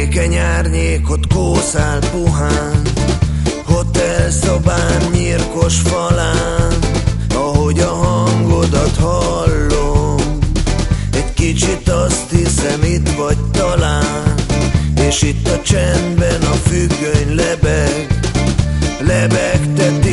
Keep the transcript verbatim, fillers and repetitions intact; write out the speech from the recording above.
Érzékeny árnyékot kószál puhán, hotelszobám nyírkos falán. Ahogy a hangodat hallom, egy kicsit azt hiszem, itt vagy talán. És itt a csendben a függöny lebeg, lebegteti